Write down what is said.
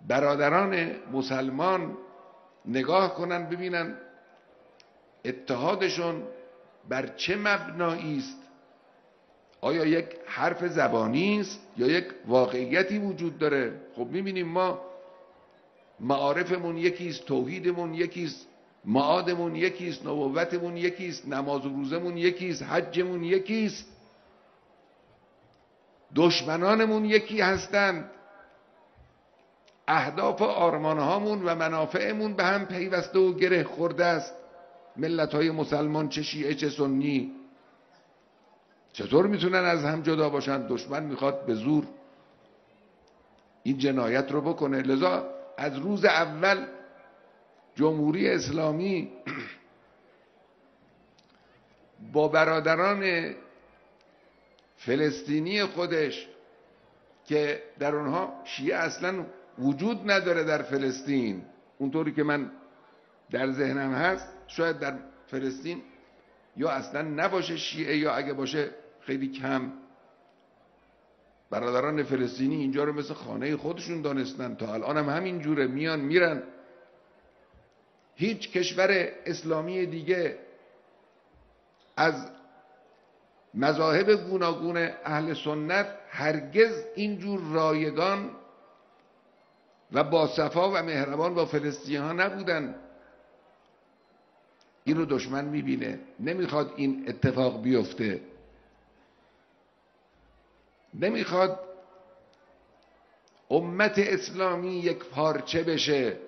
برادران مسلمان نگاه کنن ببینن اتحادشون بر چه مبنایی است. آیا یک حرف زبانی است یا یک واقعیتی وجود داره؟ خب میبینیم ما معارفمون یکیست، توحیدمون یکیست، معادمون یکیست، نبوتمون یکیست، نماز و روزمون یکیست، حجمون یکیست، دشمنانمون یکی هستند، اهداف و آرمانهامون و منافعمون به هم پیوسته و گره خورده است. ملت‌های مسلمان چه شیعه چه سنی چطور میتونن از هم جدا باشن؟ دشمن میخواد به زور این جنایت رو بکنه. لذا از روز اول جمهوری اسلامی با برادران فلسطینی خودش که در اونها شیعه اصلا وجود نداره در فلسطین، اونطوری که من در ذهنم هست شاید در فلسطین یا اصلا نباشه شیعه یا اگه باشه خیلی کم. برادران فلسطینی اینجا رو مثل خانه خودشون دانستن، تا الان هم همین جوره، میان میرن. هیچ کشور اسلامی دیگه از مذاهب گوناگون اهل سنت هرگز اینجور رایگان و با صفا و مهربان با فلسطینی ها نبودن. این رو دشمن میبینه، نمیخواد این اتفاق بیفته، نمیخواد امت اسلامی یک پارچه بشه.